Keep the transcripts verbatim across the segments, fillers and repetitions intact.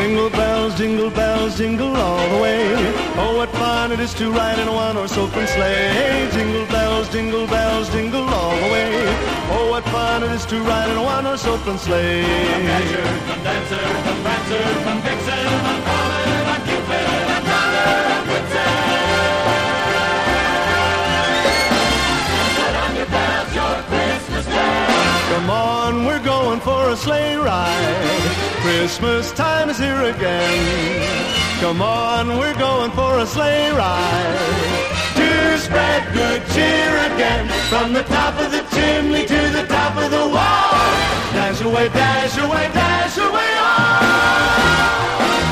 Jingle bells, jingle bells, jingle all the way. Oh, what fun it is to ride in a one-horse open sleigh. Jingle bells, jingle bells, jingle all the way. Oh, what fun it is to ride in a one-horse open sleigh. Come Dasher, come Dancer, come Prancer, come Vixen, come Comet, come Cupid, come Donner, come Blitzen. Put on your bells, your Christmas bells. Come on, we're going for a sleigh ride. Christmas time is here again. Come on, we're going for a sleigh ride. To spread good cheer again. From the top of the chimney to the top of the wall. Dash away, dash away, dash away on.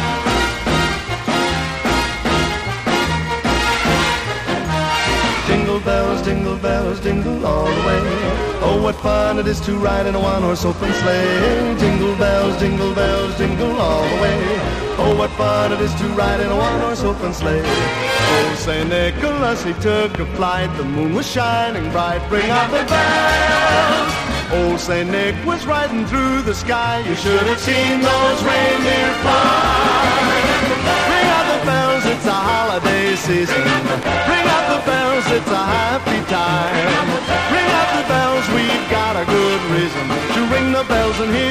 Jingle bells, jingle bells, jingle all the way. Oh, what fun it is to ride in a one-horse open sleigh. Jingle bells, jingle bells, jingle all the way. Oh, what fun it is to ride in a one-horse open sleigh. Oh, Saint Nicholas, he took a flight. The moon was shining bright. Bring out the bells. Oh, Saint Nick was riding through the sky. You should have seen those reindeer fly. Bring out the bells, it's a holiday season. Bring out the bells, it's a happy time. Ring out the bells, we've got a good reason to ring the bells and hear